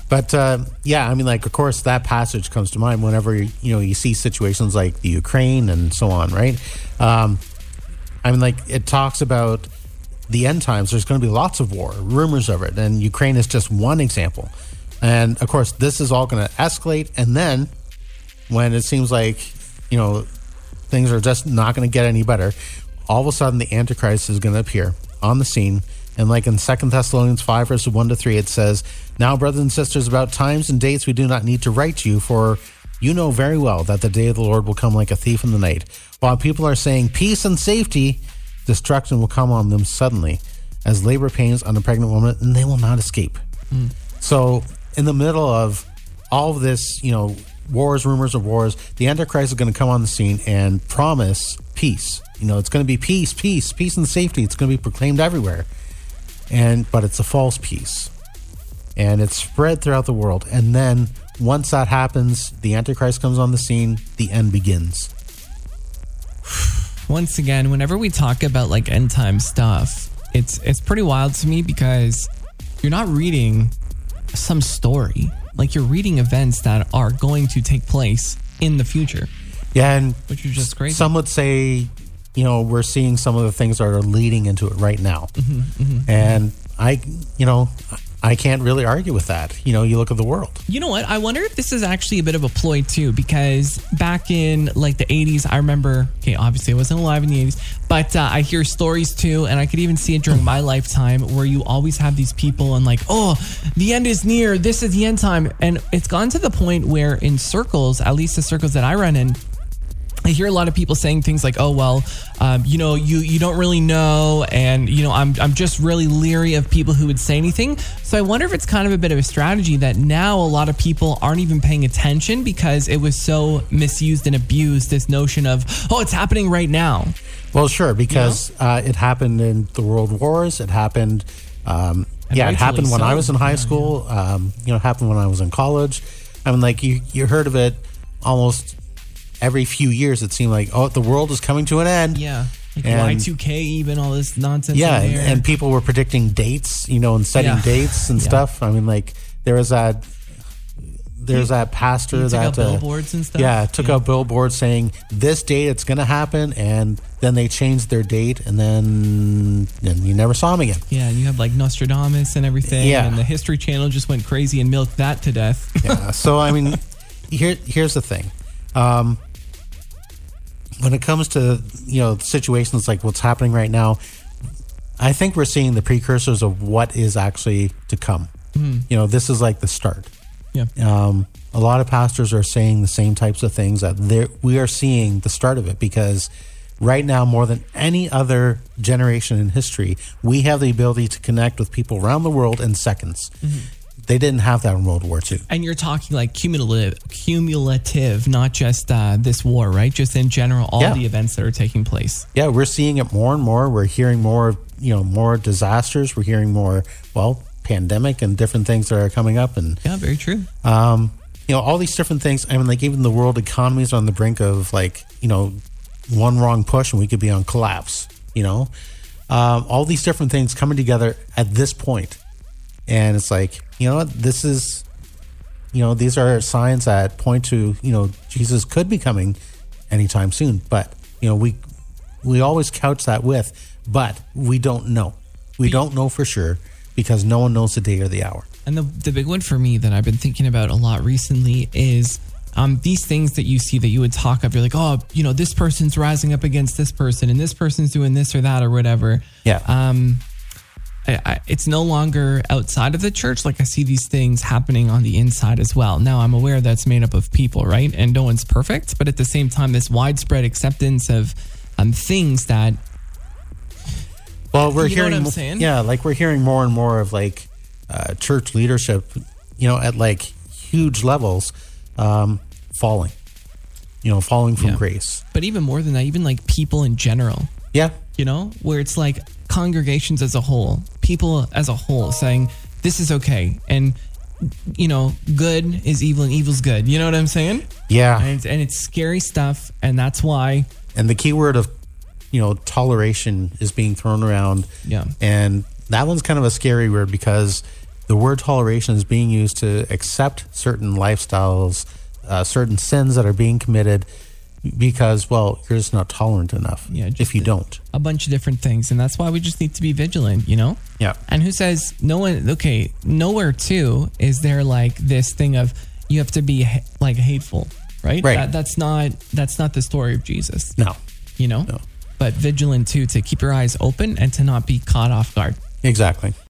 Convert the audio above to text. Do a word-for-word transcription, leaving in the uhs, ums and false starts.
But uh, yeah, I mean, like, of course, that passage comes to mind whenever you know you see situations like the Ukraine and so on, right? Um, I mean, like, it talks about the end times. There's going to be lots of war, rumors of it, and Ukraine is just one example. And of course, this is all going to escalate, and then when it seems like you know things are just not going to get any better, all of a sudden the Antichrist is going to appear on the scene. And like in Second Thessalonians five, verses one to three, it says, "Now, brothers and sisters, about times and dates we do not need to write to you, for you know very well that the day of the Lord will come like a thief in the night. While people are saying peace and safety, destruction will come on them suddenly, as labor pains on a pregnant woman, and they will not escape." Mm. So in the middle of all of this, you know, wars, rumors of wars, the Antichrist is going to come on the scene and promise peace. You know, it's going to be peace, peace, peace and safety. It's going to be proclaimed everywhere. And but it's a false peace, and it's spread throughout the world. And then once that happens, the Antichrist comes on the scene. The end begins. Once again, whenever we talk about like end time stuff, it's it's pretty wild to me because you're not reading some story. Like, you're reading events that are going to take place in the future. Yeah, and which is just crazy. Some would say, you know, we're seeing some of the things that are leading into it right now. Mm-hmm, mm-hmm, and mm-hmm. I, you know, I can't really argue with that. You know, you look at the world. You know what? I wonder if this is actually a bit of a ploy too, because back in like the eighties, I remember, okay, obviously I wasn't alive in the eighties, but uh, I hear stories too, and I could even see it during my lifetime, where you always have these people and like, oh, the end is near, this is the end time. And it's gone to the point where in circles, at least the circles that I run in, I hear a lot of people saying things like, "Oh well, um, you know, you you don't really know, and you know, I'm I'm just really leery of people who would say anything." So I wonder if it's kind of a bit of a strategy that now a lot of people aren't even paying attention because it was so misused and abused. This notion of, "Oh, it's happening right now." Well, sure, because you know? uh, it happened in the World Wars. It happened, um, yeah, it happened when so. I was in high yeah, school. Yeah. Um, you know, it happened when I was in college. I mean, like you you heard of it almost every few years. It seemed like, oh, the world is coming to an end. Yeah. Like Y two K, even all this nonsense. Yeah. In and, and people were predicting dates, you know, and setting yeah. dates and yeah. stuff. I mean, like, there was that, there's that pastor he took that. out billboards uh, and stuff. Yeah. Took yeah. out billboards saying this date it's going to happen. And then they changed their date, and then, then you never saw them again. Yeah. And you have like Nostradamus and everything. Yeah. And the History Channel just went crazy and milked that to death. Yeah. So, I mean, here, here's the thing. Um, When it comes to, you know, situations like what's happening right now, I think we're seeing the precursors of what is actually to come. Mm. You know, this is like the start. Yeah. Um, a lot of pastors are saying the same types of things, that we are seeing the start of it, because right now, more than any other generation in history, we have the ability to connect with people around the world in seconds. Mm-hmm. They didn't have that in World War Two. And you're talking like cumulative, cumulative, not just uh, this war, right? Just in general, all yeah. the events that are taking place. Yeah, we're seeing it more and more. We're hearing more, you know, more disasters. We're hearing more, well, pandemic and different things that are coming up. And yeah, very true. Um, you know, all these different things. I mean, like even the world economy is on the brink of like, you know, one wrong push and we could be on collapse. You know, um, all these different things coming together at this point. And it's like, you know what, this is, you know, these are signs that point to, you know, Jesus could be coming anytime soon. But, you know, we we always couch that with, but we don't know. We don't know for sure because no one knows the day or the hour. And the the big one for me that I've been thinking about a lot recently is um, these things that you see that you would talk of. You're like, oh, you know, this person's rising up against this person and this person's doing this or that or whatever. Yeah. Um. I, I, it's no longer outside of the church. Like I see these things happening on the inside as well. Now I'm aware that's made up of people, right? And no one's perfect, but at the same time, this widespread acceptance of um, things that. Well, we're you hearing, know what I'm saying? Yeah, like we're hearing more and more of like uh, church leadership, you know, at like huge levels, um, falling, you know, falling from yeah. grace. But even more than that, even like people in general. Yeah. You know, where it's like congregations as a whole, people as a whole saying this is okay, and you know, good is evil and evil's good. You know what I'm saying? Yeah. And it's, and it's scary stuff, and that's why. And the key word of, you know, toleration is being thrown around. Yeah. And that one's kind of a scary word because the word toleration is being used to accept certain lifestyles, uh, certain sins that are being committed because, well, you're just not tolerant enough Yeah, just if you a, don't. A bunch of different things. And that's why we just need to be vigilant, you know? Yeah. And who says no one, okay, nowhere too is there like this thing of you have to be ha- like hateful, right? Right. That, that's not, that's not the story of Jesus. No. You know? No. But vigilant too, to keep your eyes open and to not be caught off guard. Exactly.